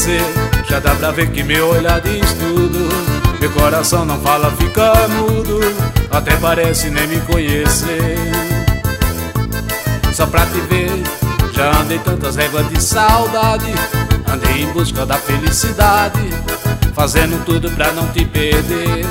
você, já dá pra ver que meu olhar diz tudo. Meu coração não fala, fica mudo, até parece nem me conhecer. Só pra te ver, já andei tantas réguas de saudade, andei em busca da felicidade, fazendo tudo pra não te perder.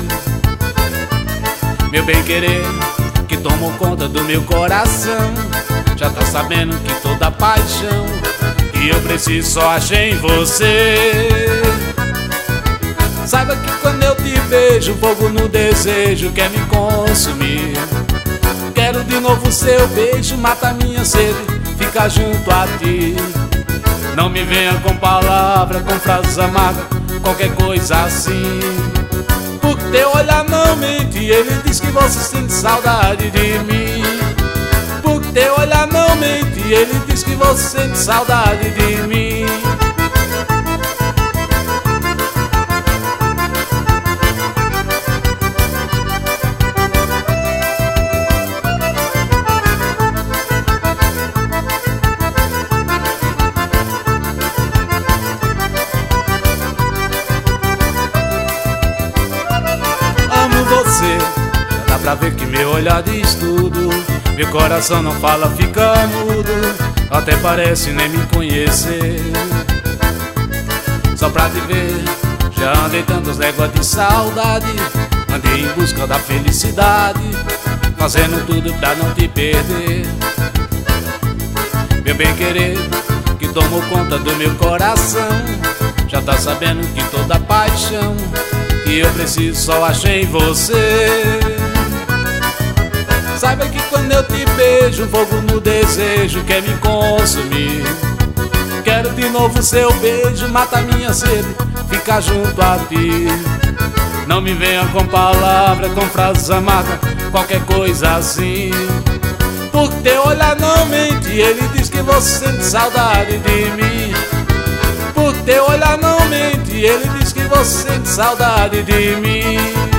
Meu bem-querer, que tomou conta do meu coração, já tá sabendo que toda paixão que eu preciso só achei em você. Saiba que quando eu te vejo, fogo no desejo quer me consumir. Quero de novo seu beijo, mata minha sede, fica junto a ti. Não me venha com palavras, com frases amargas, qualquer coisa assim. Por teu olhar não mente, ele diz que você sente saudade de mim. Por teu olhar não mente, ele diz que você sente saudade de mim. Você, já dá pra ver que meu olhar diz tudo. Meu coração não fala, fica mudo, até parece nem me conhecer. Só pra te ver, já andei tantas léguas de saudade, andei em busca da felicidade, fazendo tudo pra não te perder. Meu bem-querer, que tomou conta do meu coração, já tá sabendo que toda paixão que eu preciso só achei em você. Saiba que quando eu te beijo, fogo no desejo quer me consumir. Quero de novo seu beijo, mata minha sede, fica junto a ti. Não me venha com palavras, com frases amargas, qualquer coisa assim. Por teu olhar não mente, ele diz que você sente saudade de mim. Por teu olhar não mente, ele diz que você sente saudade de mim.